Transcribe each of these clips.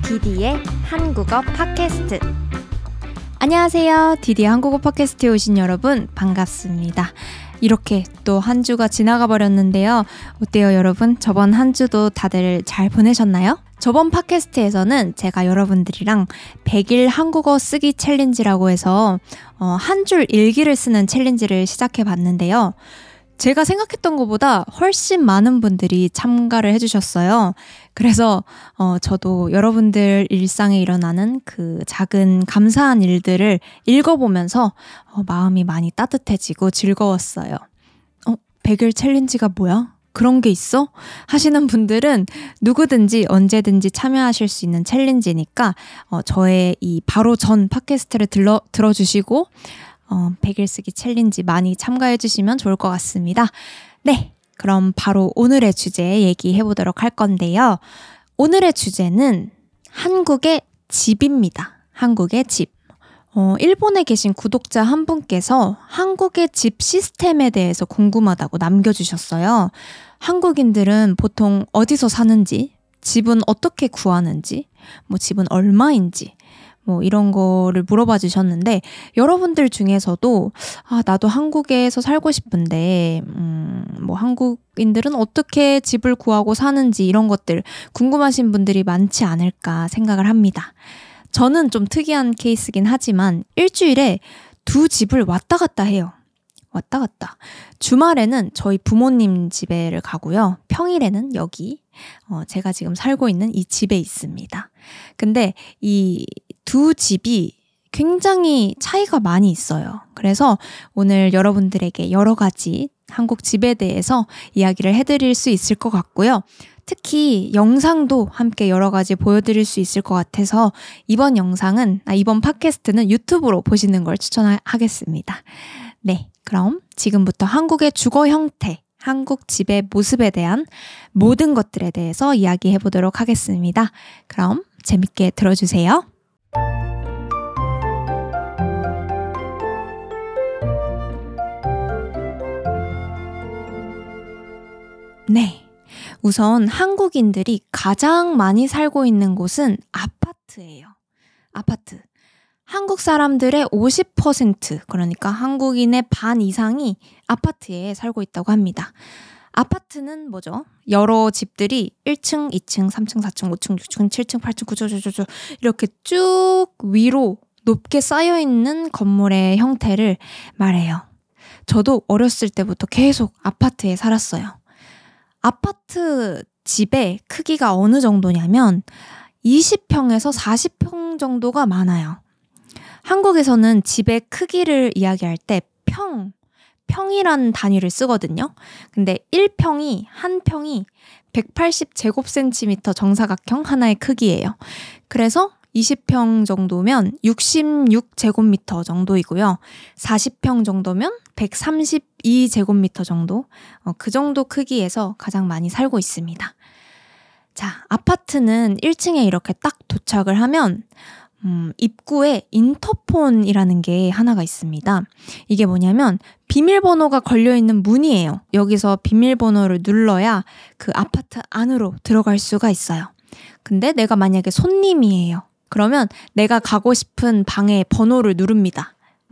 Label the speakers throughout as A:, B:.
A: 디디의 한국어 팟캐스트. 안녕하세요. 디디의 한국어 팟캐스트에 오신 여러분 반갑습니다. 이렇게 또 한 주가 지나가 버렸는데요. 어때요 여러분? 저번 한 주도 다들 잘 보내셨나요? 저번 팟캐스트에서는 제가 여러분들이랑 100일 한국어 쓰기 챌린지라고 해서 한 줄 일기를 쓰는 챌린지를 시작해 봤는데요. 제가 생각했던 것보다 훨씬 많은 분들이 참가를 해주셨어요. 그래서 저도 여러분들 일상에 일어나는 그 작은 감사한 일들을 읽어보면서 마음이 많이 따뜻해지고 즐거웠어요. 100일 챌린지가 뭐야? 그런 게 있어? 하시는 분들은 누구든지 언제든지 참여하실 수 있는 챌린지니까 저의 이 바로 전 팟캐스트를 들어주시고 100일 쓰기 챌린지 많이 참가해 주시면 좋을 것 같습니다. 네, 그럼 바로 오늘의 주제 얘기해 보도록 할 건데요. 오늘의 주제는 한국의 집입니다. 한국의 집. 일본에 계신 구독자 한 분께서 한국의 집 시스템에 대해서 궁금하다고 남겨주셨어요. 한국인들은 보통 어디서 사는지, 집은 어떻게 구하는지, 집은 얼마인지, 이런 거를 물어봐 주셨는데, 여러분들 중에서도 나도 한국에서 살고 싶은데 한국인들은 어떻게 집을 구하고 사는지 이런 것들 궁금하신 분들이 많지 않을까 생각을 합니다. 저는 좀 특이한 케이스긴 하지만 일주일에 2집을 왔다 갔다 해요. 왔다 갔다. 주말에는 저희 부모님 집에를 가고요. 평일에는 여기 제가 지금 살고 있는 이 집에 있습니다. 근데 이 2집이 굉장히 차이가 많이 있어요. 그래서 오늘 여러분들에게 여러 가지 한국 집에 대해서 이야기를 해드릴 수 있을 것 같고요. 특히 영상도 함께 여러 가지 보여드릴 수 있을 것 같아서 이번 팟캐스트는 유튜브로 보시는 걸 추천하겠습니다. 네, 그럼 지금부터 한국의 주거 형태, 한국 집의 모습에 대한 모든 것들에 대해서 이야기해 보도록 하겠습니다. 그럼 재밌게 들어주세요. 네. 우선 한국인들이 가장 많이 살고 있는 곳은 아파트예요. 아파트. 한국 사람들의 50%, 그러니까 한국인의 반 이상이 아파트에 살고 있다고 합니다. 아파트는 뭐죠? 여러 집들이 1층, 2층, 3층, 4층, 5층, 6층, 7층, 8층, 9층, 이렇게 쭉 위로 높게 쌓여있는 건물의 형태를 말해요. 저도 어렸을 때부터 계속 아파트에 살았어요. 아파트 집의 크기가 어느 정도냐면 20평에서 40평 정도가 많아요. 한국에서는 집의 크기를 이야기할 때 평이라는 단위를 쓰거든요. 근데 한 평이 180제곱센티미터 정사각형 하나의 크기예요. 그래서 20평 정도면 66제곱미터 정도이고요. 40평 정도면 132제곱미터 정도, 그 정도 크기에서 가장 많이 살고 있습니다. 자, 아파트는 1층에 이렇게 딱 도착을 하면 입구에 인터폰이라는 게 하나가 있습니다. 이게 뭐냐면 비밀번호가 걸려있는 문이에요. 여기서 비밀번호를 눌러야 그 아파트 안으로 들어갈 수가 있어요. 근데 내가 만약에 손님이에요. 그러면 내가 가고 싶은 방의 번호를 누릅니다.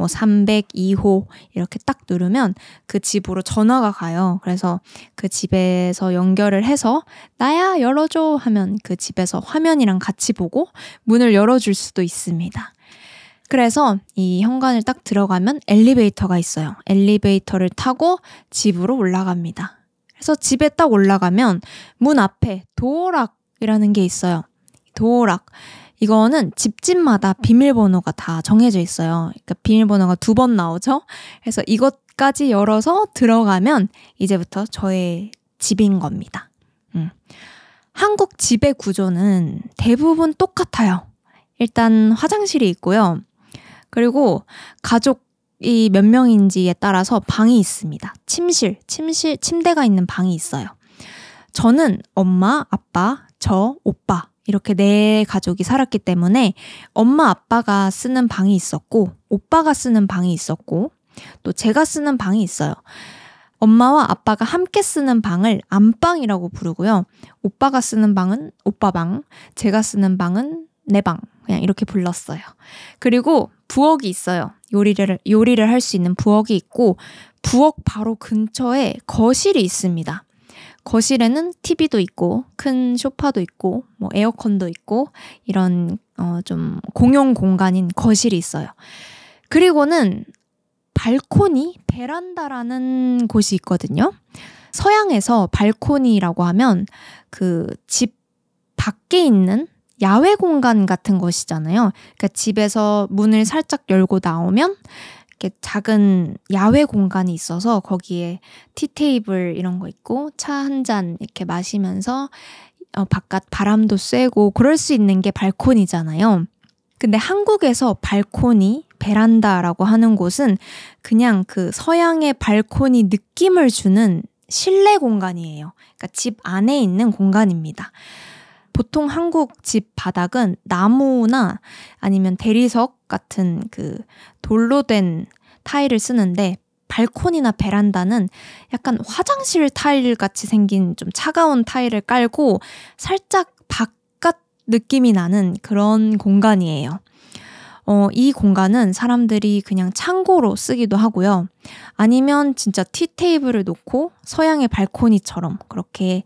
A: 302호 이렇게 딱 누르면 그 집으로 전화가 가요. 그래서 그 집에서 연결을 해서 나야 열어줘 하면 그 집에서 화면이랑 같이 보고 문을 열어줄 수도 있습니다. 그래서 이 현관을 딱 들어가면 엘리베이터가 있어요. 엘리베이터를 타고 집으로 올라갑니다. 그래서 집에 딱 올라가면 문 앞에 도어락이라는 게 있어요. 도어락. 이거는 집집마다 비밀번호가 다 정해져 있어요. 그러니까 비밀번호가 2번 나오죠. 그래서 이것까지 열어서 들어가면 이제부터 저의 집인 겁니다. 한국 집의 구조는 대부분 똑같아요. 일단 화장실이 있고요. 그리고 가족이 몇 명인지에 따라서 방이 있습니다. 침대가 있는 방이 있어요. 저는 엄마, 아빠, 저, 오빠 이렇게 4가족이 살았기 때문에 엄마, 아빠가 쓰는 방이 있었고 오빠가 쓰는 방이 있었고 또 제가 쓰는 방이 있어요. 엄마와 아빠가 함께 쓰는 방을 안방이라고 부르고요. 오빠가 쓰는 방은 오빠방, 제가 쓰는 방은 내 방, 그냥 이렇게 불렀어요. 그리고 부엌이 있어요. 요리를 할 수 있는 부엌이 있고 부엌 바로 근처에 거실이 있습니다. 거실에는 TV도 있고 큰 소파도 있고 뭐 에어컨도 있고 이런 좀 공용 공간인 거실이 있어요. 그리고는 발코니, 베란다라는 곳이 있거든요. 서양에서 발코니라고 하면 그 집 밖에 있는 야외 공간 같은 것이잖아요. 그러니까 집에서 문을 살짝 열고 나오면 이렇게 작은 야외 공간이 있어서 거기에 티테이블 이런 거 있고 차 한 잔 이렇게 마시면서 바깥 바람도 쐬고 그럴 수 있는 게 발코니잖아요. 근데 한국에서 발코니, 베란다라고 하는 곳은 그냥 그 서양의 발코니 느낌을 주는 실내 공간이에요. 그러니까 집 안에 있는 공간입니다. 보통 한국 집 바닥은 나무나 아니면 대리석 같은 그 돌로 된 타일을 쓰는데 발코니나 베란다는 약간 화장실 타일 같이 생긴 좀 차가운 타일을 깔고 살짝 바깥 느낌이 나는 그런 공간이에요. 이 공간은 사람들이 그냥 창고로 쓰기도 하고요. 아니면 진짜 티테이블을 놓고 서양의 발코니처럼 그렇게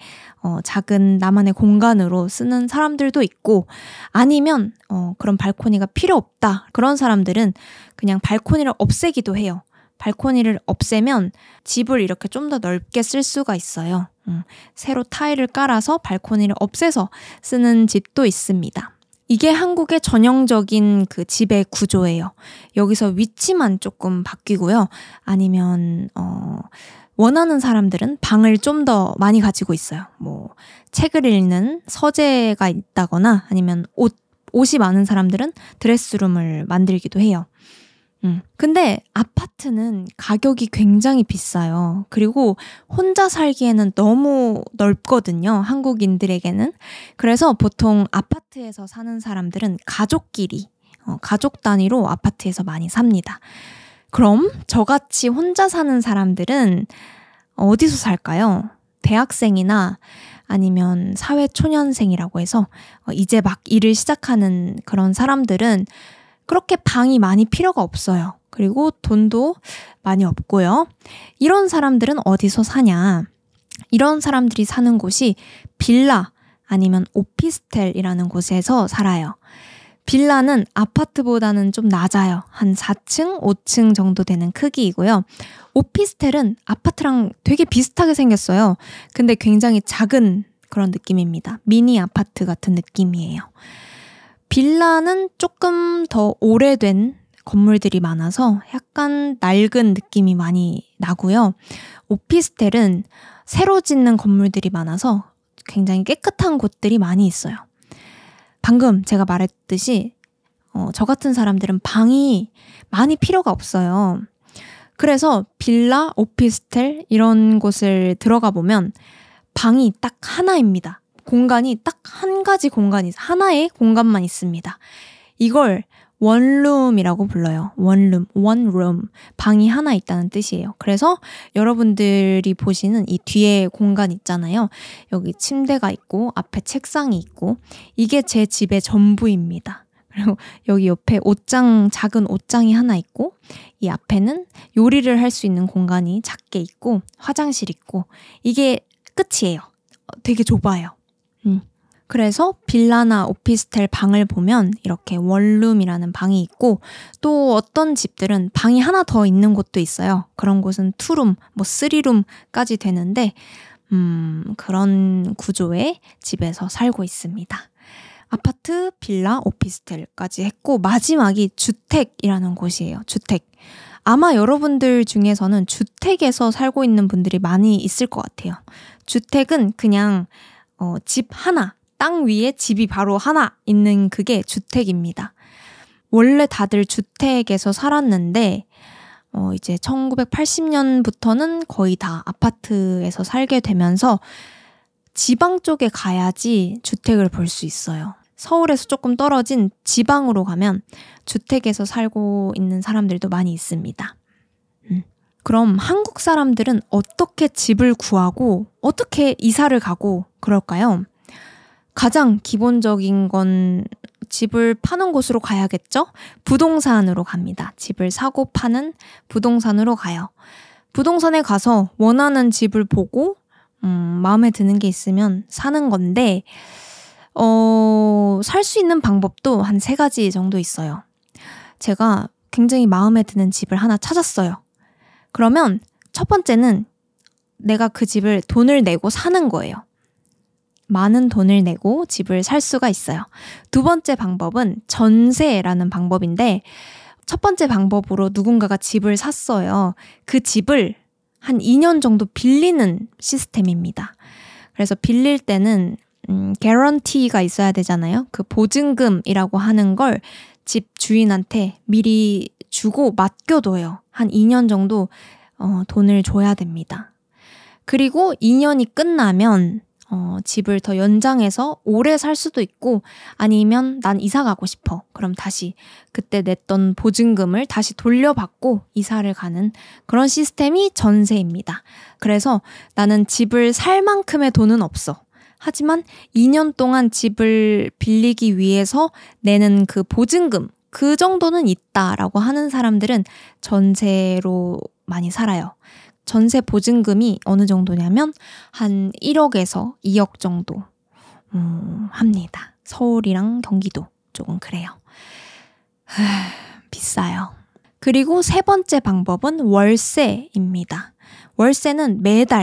A: 작은 나만의 공간으로 쓰는 사람들도 있고 아니면 그런 발코니가 필요 없다. 그런 사람들은 그냥 발코니를 없애기도 해요. 발코니를 없애면 집을 이렇게 좀 더 넓게 쓸 수가 있어요. 새로 타일을 깔아서 발코니를 없애서 쓰는 집도 있습니다. 이게 한국의 전형적인 그 집의 구조예요. 여기서 위치만 조금 바뀌고요. 아니면 원하는 사람들은 방을 좀 더 많이 가지고 있어요. 뭐 책을 읽는 서재가 있다거나 아니면 옷이 많은 사람들은 드레스룸을 만들기도 해요. 근데 아파트는 가격이 굉장히 비싸요. 그리고 혼자 살기에는 너무 넓거든요. 한국인들에게는. 그래서 보통 아파트에서 사는 사람들은 가족끼리, 가족 단위로 아파트에서 많이 삽니다. 그럼 저같이 혼자 사는 사람들은 어디서 살까요? 대학생이나 아니면 사회초년생이라고 해서 이제 막 일을 시작하는 그런 사람들은 그렇게 방이 많이 필요가 없어요. 그리고 돈도 많이 없고요. 이런 사람들은 어디서 사냐? 이런 사람들이 사는 곳이 빌라 아니면 오피스텔이라는 곳에서 살아요. 빌라는 아파트보다는 좀 낮아요. 한 4층, 5층 정도 되는 크기이고요. 오피스텔은 아파트랑 되게 비슷하게 생겼어요. 근데 굉장히 작은 그런 느낌입니다. 미니 아파트 같은 느낌이에요. 빌라는 조금 더 오래된 건물들이 많아서 약간 낡은 느낌이 많이 나고요. 오피스텔은 새로 짓는 건물들이 많아서 굉장히 깨끗한 곳들이 많이 있어요. 방금 제가 말했듯이 저 같은 사람들은 방이 많이 필요가 없어요. 그래서 빌라, 오피스텔 이런 곳을 들어가 보면 방이 딱 하나입니다. 공간이 딱 한 가지 공간이 하나의 공간만 있습니다. 이걸 원룸이라고 불러요. 원룸, 원룸. 방이 하나 있다는 뜻이에요. 그래서 여러분들이 보시는 이 뒤에 공간 있잖아요. 여기 침대가 있고 앞에 책상이 있고 이게 제 집의 전부입니다. 그리고 여기 옆에 작은 옷장이 하나 있고 이 앞에는 요리를 할 수 있는 공간이 작게 있고 화장실 있고 이게 끝이에요. 되게 좁아요. 그래서 빌라나 오피스텔 방을 보면 이렇게 원룸이라는 방이 있고 또 어떤 집들은 방이 하나 더 있는 곳도 있어요. 그런 곳은 투룸, 뭐 쓰리룸까지 되는데 그런 구조의 집에서 살고 있습니다. 아파트, 빌라, 오피스텔까지 했고 마지막이 주택이라는 곳이에요. 주택. 아마 여러분들 중에서는 주택에서 살고 있는 분들이 많이 있을 것 같아요. 주택은 그냥 집 하나, 땅 위에 집이 바로 하나 있는 그게 주택입니다. 원래 다들 주택에서 살았는데 이제 1980년부터는 거의 다 아파트에서 살게 되면서 지방 쪽에 가야지 주택을 볼 수 있어요. 서울에서 조금 떨어진 지방으로 가면 주택에서 살고 있는 사람들도 많이 있습니다. 그럼 한국 사람들은 어떻게 집을 구하고 어떻게 이사를 가고 그럴까요? 가장 기본적인 건 집을 파는 곳으로 가야겠죠? 부동산으로 갑니다. 집을 사고 파는 부동산으로 가요. 부동산에 가서 원하는 집을 보고 마음에 드는 게 있으면 사는 건데 살 수 있는 방법도 한 3가지 정도 있어요. 제가 굉장히 마음에 드는 집을 하나 찾았어요. 그러면 첫 번째는 내가 그 집을 돈을 내고 사는 거예요. 많은 돈을 내고 집을 살 수가 있어요. 두 번째 방법은 전세라는 방법인데 첫 번째 방법으로 누군가가 집을 샀어요. 그 집을 한 2년 정도 빌리는 시스템입니다. 그래서 빌릴 때는 개런티가 있어야 되잖아요. 그 보증금이라고 하는 걸 집 주인한테 미리 주고 맡겨둬요. 한 2년 정도 돈을 줘야 됩니다. 그리고 2년이 끝나면 집을 더 연장해서 오래 살 수도 있고 아니면 난 이사 가고 싶어. 그럼 다시 그때 냈던 보증금을 다시 돌려받고 이사를 가는 그런 시스템이 전세입니다. 그래서 나는 집을 살 만큼의 돈은 없어. 하지만 2년 동안 집을 빌리기 위해서 내는 그 보증금, 그 정도는 있다라고 하는 사람들은 전세로 많이 살아요. 전세 보증금이 어느 정도냐면 한 1억에서 2억 정도 합니다. 서울이랑 경기도 조금 그래요. 비싸요. 그리고 3번째 방법은 월세입니다. 월세는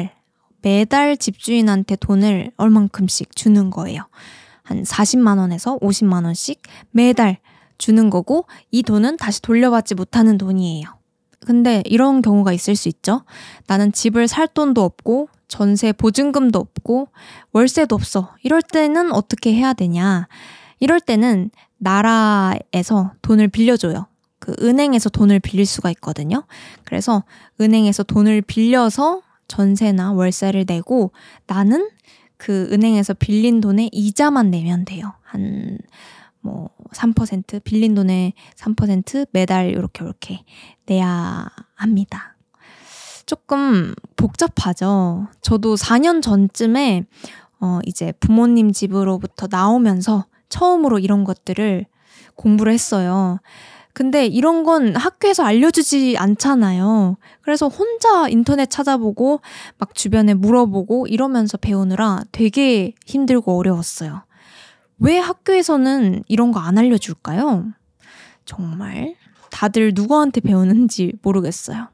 A: 매달 집주인한테 돈을 얼만큼씩 주는 거예요. 한 40만 원에서 50만 원씩 매달 주는 거고 이 돈은 다시 돌려받지 못하는 돈이에요. 근데 이런 경우가 있을 수 있죠. 나는 집을 살 돈도 없고 전세 보증금도 없고 월세도 없어. 이럴 때는 어떻게 해야 되냐. 이럴 때는 나라에서 돈을 빌려줘요. 그 은행에서 돈을 빌릴 수가 있거든요. 그래서 은행에서 돈을 빌려서 전세나 월세를 내고 나는 그 은행에서 빌린 돈의 이자만 내면 돼요. 한 3% 빌린 돈의 3% 매달 이렇게 내야 합니다. 조금 복잡하죠. 저도 4년 전쯤에 이제 부모님 집으로부터 나오면서 처음으로 이런 것들을 공부를 했어요. 근데 이런 건 학교에서 알려주지 않잖아요. 그래서 혼자 인터넷 찾아보고 막 주변에 물어보고 이러면서 배우느라 되게 힘들고 어려웠어요. 왜 학교에서는 이런 거 안 알려줄까요? 정말 다들 누구한테 배우는지 모르겠어요.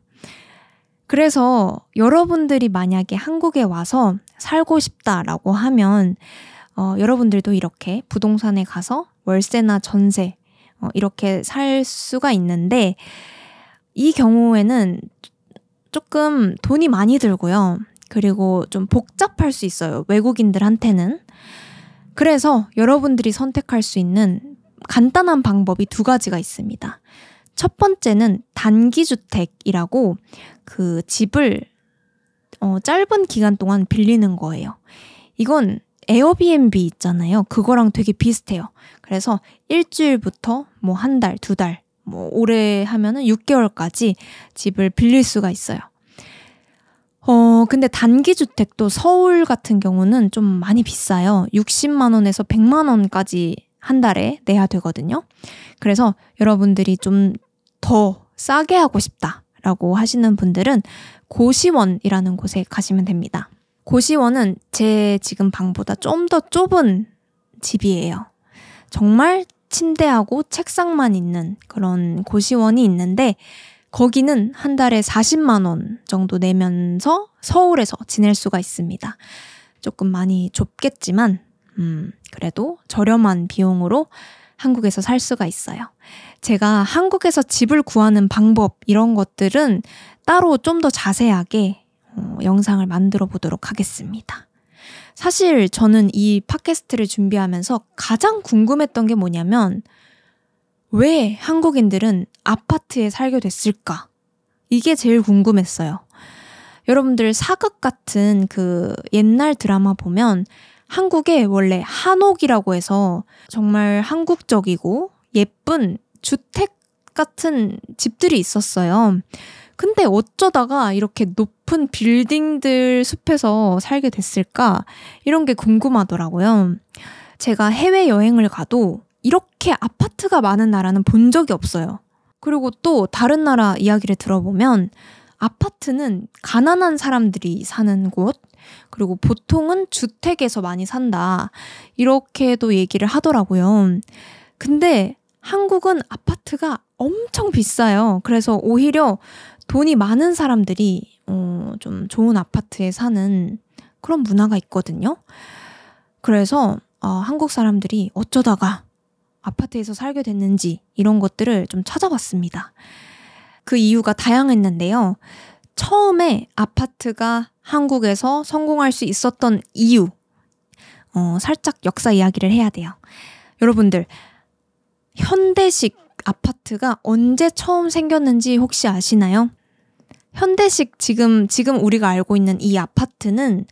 A: 그래서 여러분들이 만약에 한국에 와서 살고 싶다라고 하면 여러분들도 이렇게 부동산에 가서 월세나 전세 이렇게 살 수가 있는데 이 경우에는 조금 돈이 많이 들고요. 그리고 좀 복잡할 수 있어요. 외국인들한테는. 그래서 여러분들이 선택할 수 있는 간단한 방법이 2가지가 있습니다. 첫 번째는 단기주택이라고 그 집을 짧은 기간 동안 빌리는 거예요. 이건 에어비앤비 있잖아요. 그거랑 되게 비슷해요. 그래서 일주일부터 한 달, 2달, 오래 하면은 6개월까지 집을 빌릴 수가 있어요. 근데 단기주택도 서울 같은 경우는 좀 많이 비싸요. 60만 원에서 100만 원까지 한 달에 내야 되거든요. 그래서 여러분들이 좀 더 싸게 하고 싶다라고 하시는 분들은 고시원이라는 곳에 가시면 됩니다. 고시원은 제 지금 방보다 좀 더 좁은 집이에요. 정말 침대하고 책상만 있는 그런 고시원이 있는데 거기는 한 달에 40만 원 정도 내면서 서울에서 지낼 수가 있습니다. 조금 많이 좁겠지만 그래도 저렴한 비용으로 한국에서 살 수가 있어요. 제가 한국에서 집을 구하는 방법 이런 것들은 따로 좀 더 자세하게 영상을 만들어 보도록 하겠습니다. 사실 저는 이 팟캐스트를 준비하면서 가장 궁금했던 게 뭐냐면 왜 한국인들은 아파트에 살게 됐을까? 이게 제일 궁금했어요. 여러분들 사극 같은 그 옛날 드라마 보면 한국에 원래 한옥이라고 해서 정말 한국적이고 예쁜 주택 같은 집들이 있었어요. 근데 어쩌다가 이렇게 높은 빌딩들 숲에서 살게 됐을까? 이런 게 궁금하더라고요. 제가 해외여행을 가도 이렇게 아파트가 많은 나라는 본 적이 없어요. 그리고 또 다른 나라 이야기를 들어보면 아파트는 가난한 사람들이 사는 곳, 그리고 보통은 주택에서 많이 산다. 이렇게도 얘기를 하더라고요. 근데 한국은 아파트가 엄청 비싸요. 그래서 오히려 돈이 많은 사람들이 좀 좋은 아파트에 사는 그런 문화가 있거든요. 그래서 한국 사람들이 어쩌다가 아파트에서 살게 됐는지 이런 것들을 좀 찾아봤습니다. 그 이유가 다양했는데요. 처음에 아파트가 한국에서 성공할 수 있었던 이유, 살짝 역사 이야기를 해야 돼요. 여러분들, 현대식 아파트가 언제 처음 생겼는지 혹시 아시나요? 현대식 지금 우리가 알고 있는 이 아파트는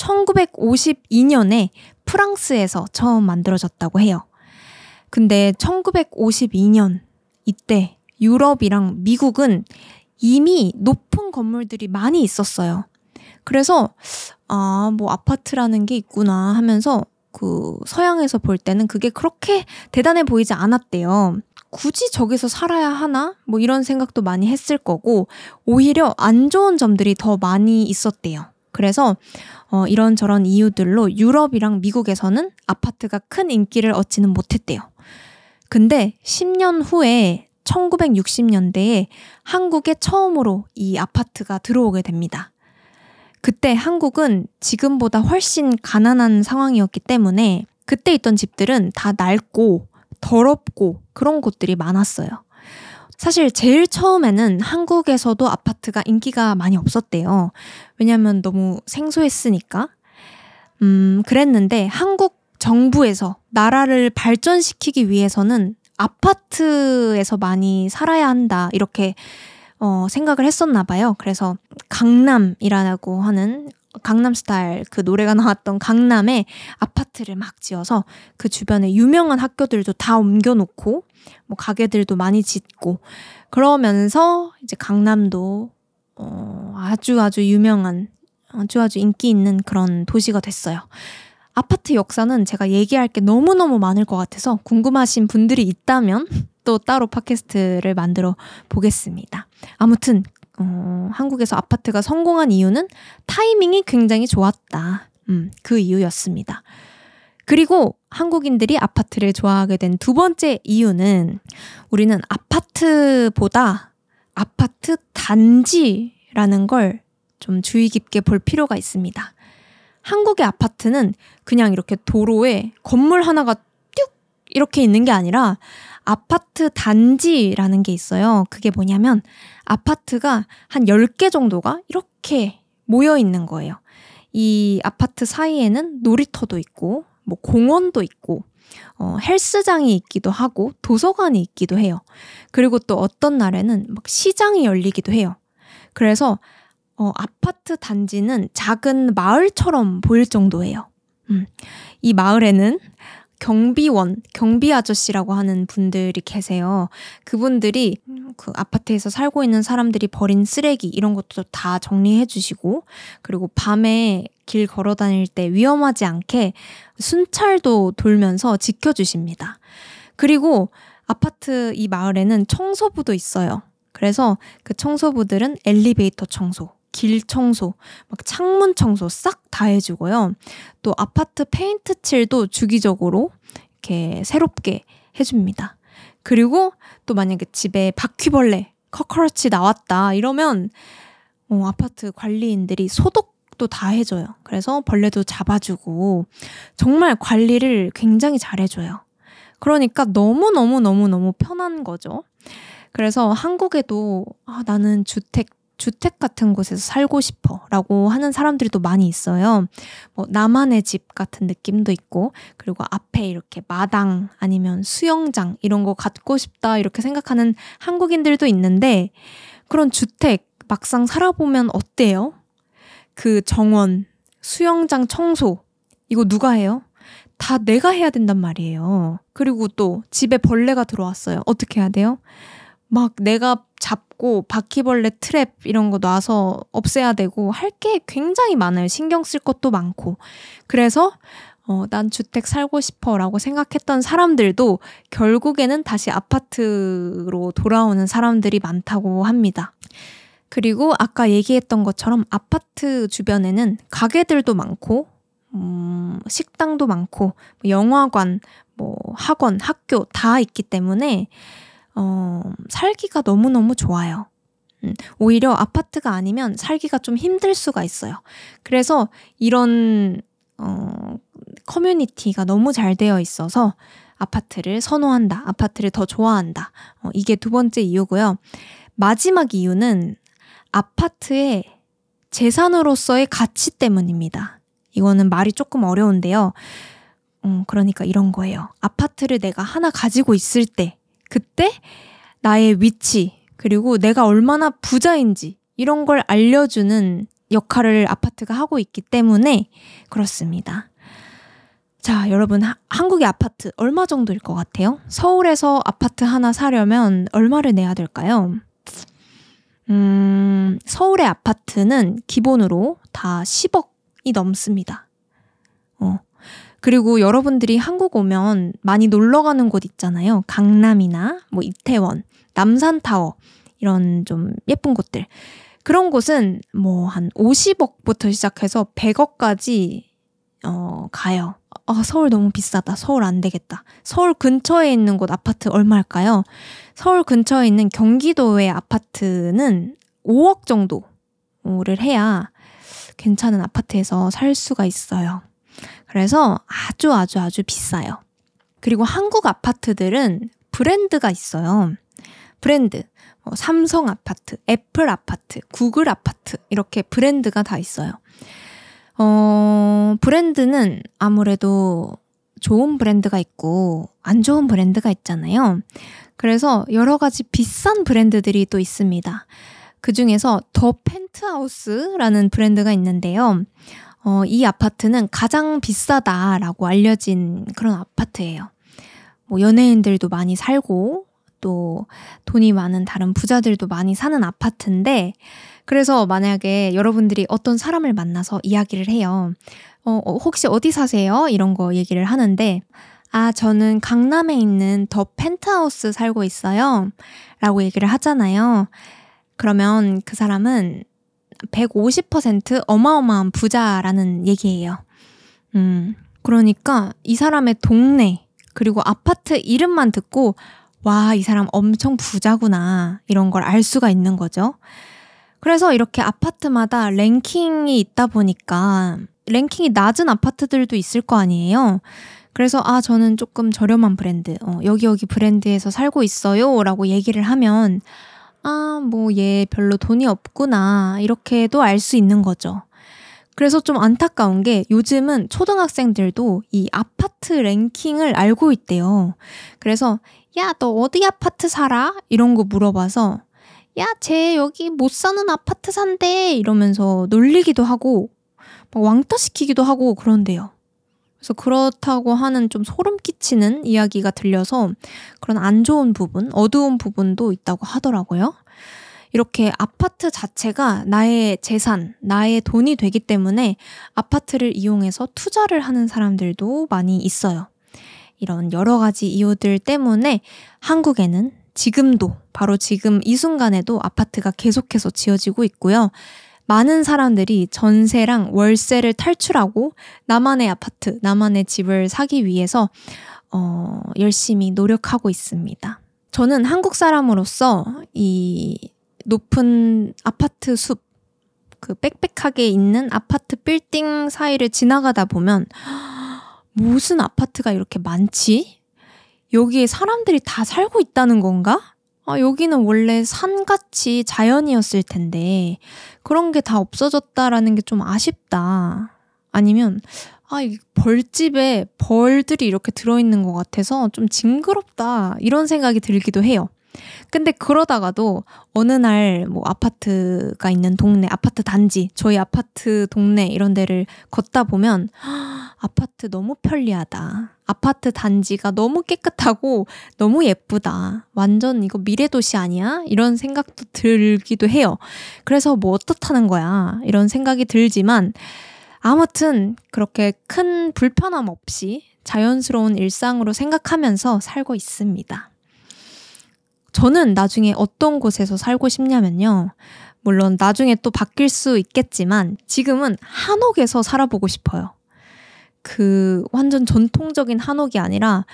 A: 1952년에 프랑스에서 처음 만들어졌다고 해요. 근데 1952년 이때 유럽이랑 미국은 이미 높은 건물들이 많이 있었어요. 그래서 뭐 아파트라는 게 있구나 하면서 그 서양에서 볼 때는 그게 그렇게 대단해 보이지 않았대요. 굳이 저기서 살아야 하나? 뭐 이런 생각도 많이 했을 거고 오히려 안 좋은 점들이 더 많이 있었대요. 그래서 이런저런 이유들로 유럽이랑 미국에서는 아파트가 큰 인기를 얻지는 못했대요. 근데 10년 후에 1960년대에 한국에 처음으로 이 아파트가 들어오게 됩니다. 그때 한국은 지금보다 훨씬 가난한 상황이었기 때문에 그때 있던 집들은 다 낡고 더럽고 그런 곳들이 많았어요. 사실 제일 처음에는 한국에서도 아파트가 인기가 많이 없었대요. 왜냐면 너무 생소했으니까. 그랬는데 한국 정부에서 나라를 발전시키기 위해서는 아파트에서 많이 살아야 한다 이렇게 생각을 했었나 봐요. 그래서 강남이라고 하는 강남스타일 그 노래가 나왔던 강남에 아파트를 막 지어서 그 주변에 유명한 학교들도 다 옮겨놓고 뭐 가게들도 많이 짓고 그러면서 이제 강남도 아주 유명한 아주 인기 있는 그런 도시가 됐어요. 아파트 역사는 제가 얘기할 게 너무너무 많을 것 같아서 궁금하신 분들이 있다면 또 따로 팟캐스트를 만들어 보겠습니다. 아무튼 한국에서 아파트가 성공한 이유는 타이밍이 굉장히 좋았다. 그 이유였습니다. 그리고 한국인들이 아파트를 좋아하게 된 두 번째 이유는 우리는 아파트보다 아파트 단지라는 걸 좀 주의 깊게 볼 필요가 있습니다. 한국의 아파트는 그냥 이렇게 도로에 건물 하나가 뚝 이렇게 있는 게 아니라 아파트 단지라는 게 있어요. 그게 뭐냐면 아파트가 한 10개 정도가 이렇게 모여 있는 거예요. 이 아파트 사이에는 놀이터도 있고 뭐 공원도 있고 헬스장이 있기도 하고 도서관이 있기도 해요. 그리고 또 어떤 날에는 막 시장이 열리기도 해요. 그래서 아파트 단지는 작은 마을처럼 보일 정도예요. 이 마을에는 경비원, 경비 아저씨라고 하는 분들이 계세요. 그분들이 그 아파트에서 살고 있는 사람들이 버린 쓰레기 이런 것도 다 정리해 주시고 그리고 밤에 길 걸어 다닐 때 위험하지 않게 순찰도 돌면서 지켜주십니다. 그리고 아파트 이 마을에는 청소부도 있어요. 그래서 그 청소부들은 엘리베이터 청소, 길 청소, 막 창문 청소 싹 다 해주고요. 또 아파트 페인트 칠도 주기적으로 이렇게 새롭게 해줍니다. 그리고 또 만약에 집에 바퀴벌레, 커커러치 나왔다 이러면 아파트 관리인들이 소독도 다 해줘요. 그래서 벌레도 잡아주고 정말 관리를 굉장히 잘해줘요. 그러니까 너무 편한 거죠. 그래서 한국에도 나는 주택 같은 곳에서 살고 싶어 라고 하는 사람들이 또 많이 있어요. 뭐 나만의 집 같은 느낌도 있고 그리고 앞에 이렇게 마당 아니면 수영장 이런 거 갖고 싶다 이렇게 생각하는 한국인들도 있는데 그런 주택 막상 살아보면 어때요? 그 정원, 수영장 청소 이거 누가 해요? 다 내가 해야 된단 말이에요. 그리고 또 집에 벌레가 들어왔어요. 어떻게 해야 돼요? 막 내가 없고 바퀴벌레 트랩 이런 거 놔서 없애야 되고 할 게 굉장히 많아요. 신경 쓸 것도 많고. 그래서 난 주택 살고 싶어 라고 생각했던 사람들도 결국에는 다시 아파트로 돌아오는 사람들이 많다고 합니다. 그리고 아까 얘기했던 것처럼 아파트 주변에는 가게들도 많고 식당도 많고 영화관, 학원, 학교 다 있기 때문에 살기가 너무너무 좋아요. 오히려 아파트가 아니면 살기가 좀 힘들 수가 있어요. 그래서 이런 커뮤니티가 너무 잘 되어 있어서 아파트를 선호한다. 아파트를 더 좋아한다. 이게 두 번째 이유고요. 마지막 이유는 아파트의 재산으로서의 가치 때문입니다. 이거는 말이 조금 어려운데요. 그러니까 이런 거예요. 아파트를 내가 하나 가지고 있을 때, 그때 나의 위치, 그리고 내가 얼마나 부자인지 이런 걸 알려주는 역할을 아파트가 하고 있기 때문에 그렇습니다. 자, 여러분, 한국의 아파트 얼마 정도일 것 같아요? 서울에서 아파트 하나 사려면 얼마를 내야 될까요? 서울의 아파트는 기본으로 다 10억이 넘습니다. 그리고 여러분들이 한국 오면 많이 놀러 가는 곳 있잖아요. 강남이나 이태원, 남산타워 이런 좀 예쁜 곳들. 그런 곳은 한 50억부터 시작해서 100억까지 가요. 서울 너무 비싸다. 서울 안 되겠다. 서울 근처에 있는 곳 아파트 얼마일까요? 서울 근처에 있는 경기도의 아파트는 5억 정도를 해야 괜찮은 아파트에서 살 수가 있어요. 그래서 아주 비싸요. 그리고 한국 아파트들은 브랜드가 있어요. 브랜드. 삼성 아파트, 애플 아파트, 구글 아파트 이렇게 브랜드가 다 있어요. 브랜드는 아무래도 좋은 브랜드가 있고 안 좋은 브랜드가 있잖아요. 그래서 여러 가지 비싼 브랜드들이 또 있습니다. 그중에서 더 펜트하우스라는 브랜드가 있는데요. 이 아파트는 가장 비싸다라고 알려진 그런 아파트예요. 연예인들도 많이 살고 또 돈이 많은 다른 부자들도 많이 사는 아파트인데, 그래서 만약에 여러분들이 어떤 사람을 만나서 이야기를 해요. 혹시 어디 사세요? 이런 거 얘기를 하는데, 저는 강남에 있는 더 펜트하우스 살고 있어요. 라고 얘기를 하잖아요. 그러면 그 사람은 150% 어마어마한 부자라는 얘기예요. 그러니까 이 사람의 동네, 그리고 아파트 이름만 듣고 와, 이 사람 엄청 부자구나 이런 걸 알 수가 있는 거죠. 그래서 이렇게 아파트마다 랭킹이 있다 보니까 랭킹이 낮은 아파트들도 있을 거 아니에요. 그래서 저는 조금 저렴한 브랜드, 여기 브랜드에서 살고 있어요 라고 얘기를 하면 얘 별로 돈이 없구나 이렇게도 알 수 있는 거죠. 그래서 좀 안타까운 게 요즘은 초등학생들도 이 아파트 랭킹을 알고 있대요. 그래서 야, 너 어디 아파트 살아? 이런 거 물어봐서 야, 쟤 여기 못 사는 아파트 산대 이러면서 놀리기도 하고 막 왕따 시키기도 하고 그런데요. 그래서 그렇다고 하는 좀 소름 끼치는 이야기가 들려서 그런 안 좋은 부분, 어두운 부분도 있다고 하더라고요. 이렇게 아파트 자체가 나의 재산, 나의 돈이 되기 때문에 아파트를 이용해서 투자를 하는 사람들도 많이 있어요. 이런 여러 가지 이유들 때문에 한국에는 지금도, 바로 지금 이 순간에도 아파트가 계속해서 지어지고 있고요. 많은 사람들이 전세랑 월세를 탈출하고 나만의 아파트, 나만의 집을 사기 위해서 열심히 노력하고 있습니다. 저는 한국 사람으로서 이 높은 아파트 숲, 그 빽빽하게 있는 아파트 빌딩 사이를 지나가다 보면 무슨 아파트가 이렇게 많지? 여기에 사람들이 다 살고 있다는 건가? 여기는 원래 산같이 자연이었을 텐데 그런 게 다 없어졌다라는 게 좀 아쉽다. 아니면 이 벌집에 벌들이 이렇게 들어있는 것 같아서 좀 징그럽다 이런 생각이 들기도 해요. 근데 그러다가도 어느 날 뭐 아파트가 있는 동네, 아파트 단지, 저희 아파트 동네 이런 데를 걷다 보면 아파트 너무 편리하다. 아파트 단지가 너무 깨끗하고 너무 예쁘다. 완전 이거 미래도시 아니야? 이런 생각도 들기도 해요. 그래서 뭐 어떻다는 거야? 이런 생각이 들지만 아무튼 그렇게 큰 불편함 없이 자연스러운 일상으로 생각하면서 살고 있습니다. 저는 나중에 어떤 곳에서 살고 싶냐면요. 물론 나중에 또 바뀔 수 있겠지만 지금은 한옥에서 살아보고 싶어요. 그 완전 전통적인 한옥이 아니라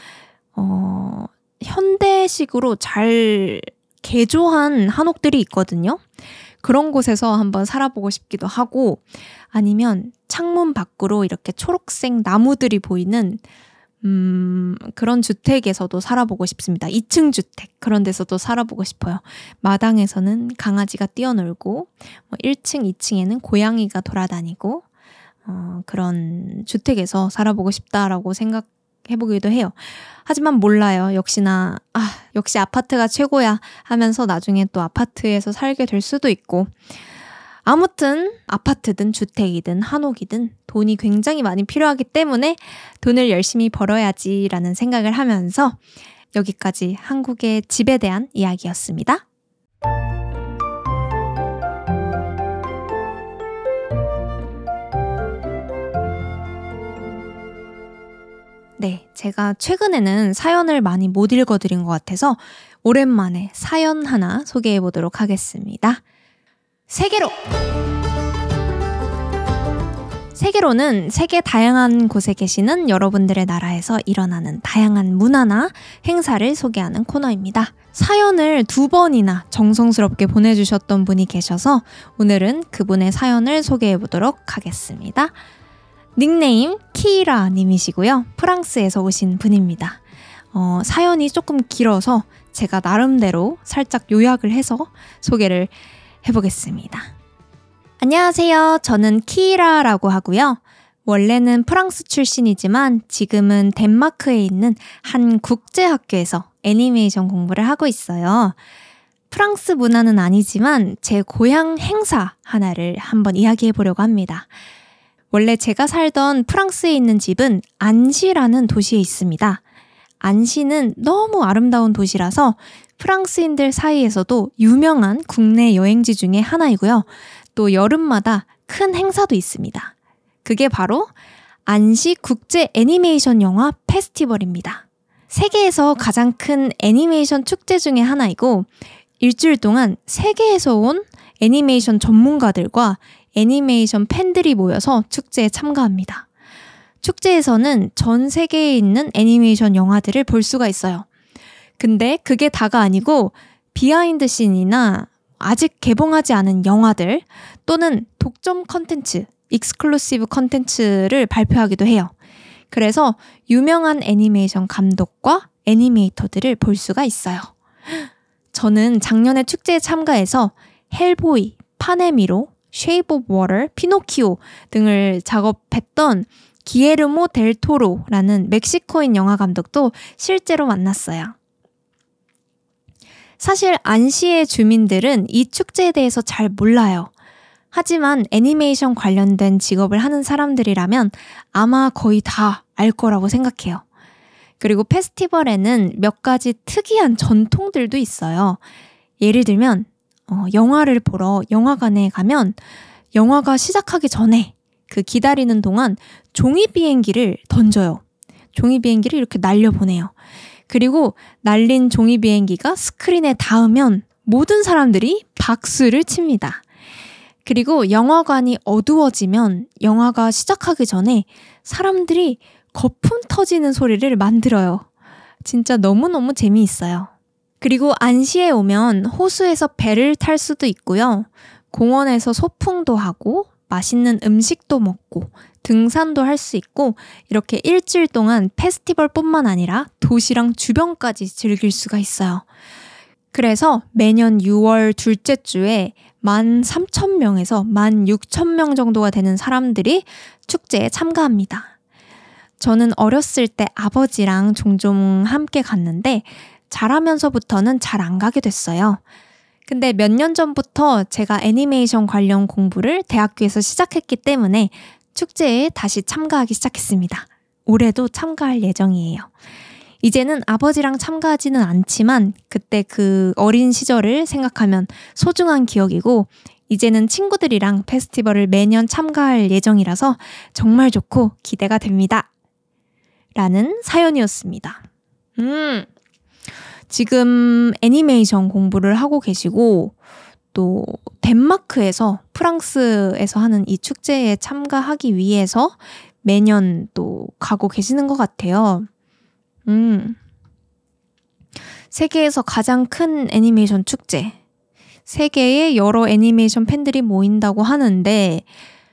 A: 현대식으로 잘 개조한 한옥들이 있거든요. 그런 곳에서 한번 살아보고 싶기도 하고 아니면 창문 밖으로 이렇게 초록색 나무들이 보이는 그런 주택에서도 살아보고 싶습니다. 2층 주택 그런 데서도 살아보고 싶어요. 마당에서는 강아지가 뛰어놀고 1층, 2층에는 고양이가 돌아다니고 그런 주택에서 살아보고 싶다라고 생각해보기도 해요. 하지만 몰라요. 역시나 역시 아파트가 최고야 하면서 나중에 또 아파트에서 살게 될 수도 있고 아무튼 아파트든 주택이든 한옥이든 돈이 굉장히 많이 필요하기 때문에 돈을 열심히 벌어야지라는 생각을 하면서 여기까지 한국의 집에 대한 이야기였습니다. 네, 제가 최근에는 사연을 많이 못 읽어드린 것 같아서 오랜만에 사연 하나 소개해 보도록 하겠습니다. 세계로는 세계 다양한 곳에 계시는 여러분들의 나라에서 일어나는 다양한 문화나 행사를 소개하는 코너입니다. 사연을 2번이나 정성스럽게 보내주셨던 분이 계셔서 오늘은 그분의 사연을 소개해 보도록 하겠습니다. 닉네임 키이라 님이시고요. 프랑스에서 오신 분입니다. 사연이 조금 길어서 제가 나름대로 살짝 요약을 해서 소개를 해보겠습니다. 안녕하세요. 저는 키이라라고 하고요. 원래는 프랑스 출신이지만 지금은 덴마크에 있는 한 국제학교에서 애니메이션 공부를 하고 있어요. 프랑스 문화는 아니지만 제 고향 행사 하나를 한번 이야기해 보려고 합니다. 원래 제가 살던 프랑스에 있는 집은 안시라는 도시에 있습니다. 안시는 너무 아름다운 도시라서 프랑스인들 사이에서도 유명한 국내 여행지 중에 하나이고요. 또 여름마다 큰 행사도 있습니다. 그게 바로 안시 국제 애니메이션 영화 페스티벌입니다. 세계에서 가장 큰 애니메이션 축제 중에 하나이고 일주일 동안 세계에서 온 애니메이션 전문가들과 애니메이션 팬들이 모여서 축제에 참가합니다. 축제에서는 전 세계에 있는 애니메이션 영화들을 볼 수가 있어요. 근데 그게 다가 아니고 비하인드 씬이나 아직 개봉하지 않은 영화들 또는 독점 컨텐츠, 익스클루시브 컨텐츠를 발표하기도 해요. 그래서 유명한 애니메이션 감독과 애니메이터들을 볼 수가 있어요. 저는 작년에 축제에 참가해서 헬보이, 파네미로, 쉐이브 오브 워터, 피노키오 등을 작업했던 기에르모 델 토로라는 멕시코인 영화 감독도 실제로 만났어요. 사실 안시의 주민들은 이 축제에 대해서 잘 몰라요. 하지만 애니메이션 관련된 직업을 하는 사람들이라면 아마 거의 다 알 거라고 생각해요. 그리고 페스티벌에는 몇 가지 특이한 전통들도 있어요. 예를 들면 영화를 보러 영화관에 가면 영화가 시작하기 전에 그 기다리는 동안 종이 비행기를 던져요. 종이 비행기를 이렇게 날려보내요. 그리고 날린 종이 비행기가 스크린에 닿으면 모든 사람들이 박수를 칩니다. 그리고 영화관이 어두워지면 영화가 시작하기 전에 사람들이 거품 터지는 소리를 만들어요. 진짜 너무너무 재미있어요. 그리고 안시에 오면 호수에서 배를 탈 수도 있고요. 공원에서 소풍도 하고 맛있는 음식도 먹고 등산도 할 수 있고 이렇게 일주일 동안 페스티벌뿐만 아니라 도시랑 주변까지 즐길 수가 있어요. 그래서 매년 6월 둘째 주에 13,000명에서 16,000명 정도가 되는 사람들이 축제에 참가합니다. 저는 어렸을 때 아버지랑 종종 함께 갔는데 잘하면서부터는 잘 안 가게 됐어요. 근데 몇 년 전부터 제가 애니메이션 관련 공부를 대학교에서 시작했기 때문에 축제에 다시 참가하기 시작했습니다. 올해도 참가할 예정이에요. 이제는 아버지랑 참가하지는 않지만 그때 그 어린 시절을 생각하면 소중한 기억이고 이제는 친구들이랑 페스티벌을 매년 참가할 예정이라서 정말 좋고 기대가 됩니다. 라는 사연이었습니다. 지금 애니메이션 공부를 하고 계시고 또 덴마크에서 프랑스에서 하는 이 축제에 참가하기 위해서 매년 또 가고 계시는 것 같아요. 세계에서 가장 큰 애니메이션 축제. 세계에 여러 애니메이션 팬들이 모인다고 하는데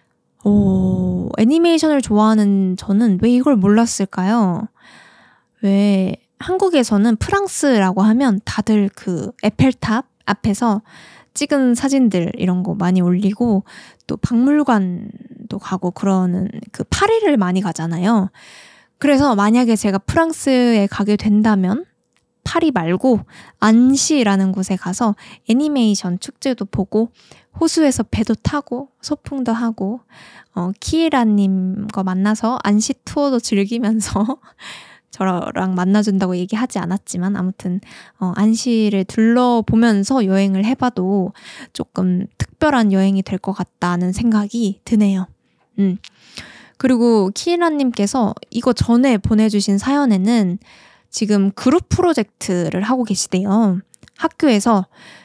A: 애니메이션을 좋아하는 저는 왜 이걸 몰랐을까요? 왜 한국에서는 프랑스라고 하면 다들 그 에펠탑 앞에서 찍은 사진들 이런 거 많이 올리고 또 박물관도 가고 그러는 그 파리를 많이 가잖아요. 그래서 만약에 제가 프랑스에 가게 된다면 파리 말고 안시라는 곳에 가서 애니메이션 축제도 보고 호수에서 배도 타고 소풍도 하고 키이라님과 만나서 안시 투어도 즐기면서 저랑 만나준다고 얘기하지 않았지만 아무튼 안시를 둘러보면서 여행을 해봐도 조금 특별한 여행이 될 것 같다는 생각이 드네요. 그리고 키이라님께서 이거 전에 보내주신 사연에는 지금 그룹 프로젝트를 하고 계시대요. 학교에서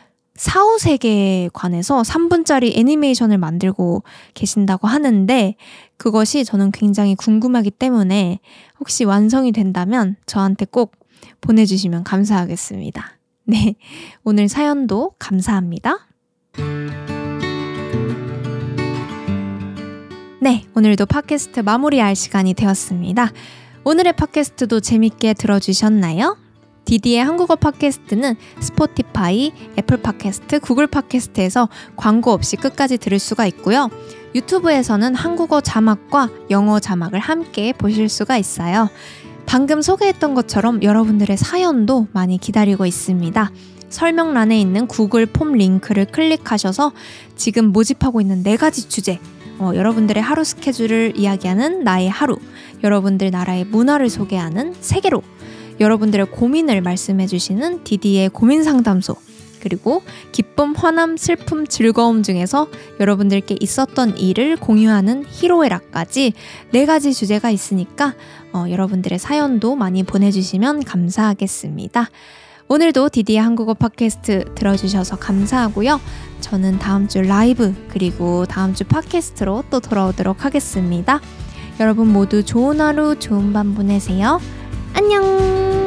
A: 사후세계관에서 3분짜리 애니메이션을 만들고 계신다고 하는데 그것이 저는 굉장히 궁금하기 때문에 혹시 완성이 된다면 저한테 꼭 보내주시면 감사하겠습니다. 네, 오늘 사연도 감사합니다. 네, 오늘도 팟캐스트 마무리할 시간이 되었습니다. 오늘의 팟캐스트도 재밌게 들어주셨나요? 디디의 한국어 팟캐스트는 스포티파이, 애플 팟캐스트, 구글 팟캐스트에서 광고 없이 끝까지 들을 수가 있고요. 유튜브에서는 한국어 자막과 영어 자막을 함께 보실 수가 있어요. 방금 소개했던 것처럼 여러분들의 사연도 많이 기다리고 있습니다. 설명란에 있는 구글 폼 링크를 클릭하셔서 지금 모집하고 있는 4가지 주제, 여러분들의 하루 스케줄을 이야기하는 나의 하루, 여러분들 나라의 문화를 소개하는 세계로, 여러분들의 고민을 말씀해주시는 디디의 고민상담소, 그리고 기쁨, 화남, 슬픔, 즐거움 중에서 여러분들께 있었던 일을 공유하는 히로에라까지 4가지 주제가 있으니까 여러분들의 사연도 많이 보내주시면 감사하겠습니다. 오늘도 디디의 한국어 팟캐스트 들어주셔서 감사하고요. 저는 다음 주 라이브 그리고 다음 주 팟캐스트로 또 돌아오도록 하겠습니다. 여러분 모두 좋은 하루, 좋은 밤 보내세요. 안녕!